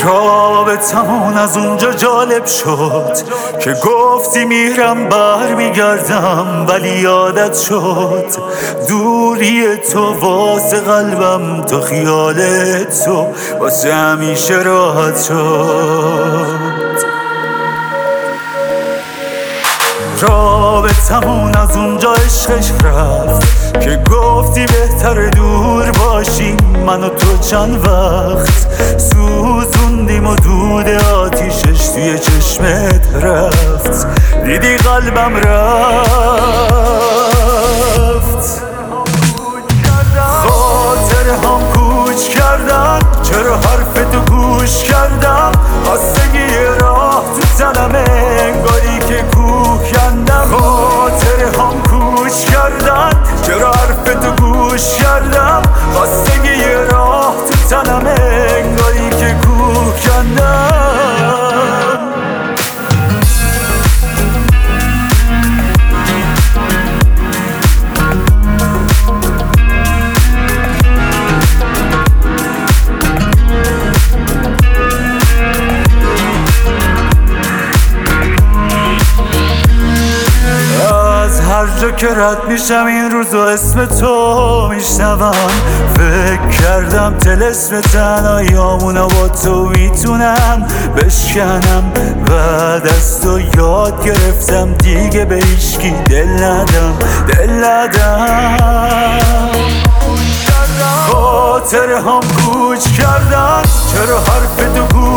رابطمون از اونجا جالب شد که گفتی میرم برمیگردم، ولی یادت شد دوری تو واسه قلبم، تو خیال تو واسه همیشه راحت شد. رابطمون از اونجا عشقش رفت که گفتی بهتر دور باشیم، من و تو چند وقت سوزوندیم و دود آتیشش توی چشمت رفت، دیدی قلبم رفت. خاطر هم کوچ کردن، چرا حرف تو گوش کردم، خواستگی راه تو تنمه انگاری که کوه کندم. خاطر هم کوچ کردن، چرا حرف تو گوش کردم، خواستگی راه تو تنمه انگاری که کوه کندم. هر جا که رد میشم این روزو اسم تو میشنوم، فکر کردم طلسم تنهاییامونو با تو میتونم بشکنم. بعد از تو یاد گرفتم دیگه به هیچکی دل ندم. خاطر هم کوچ کردن، چرا حرف تو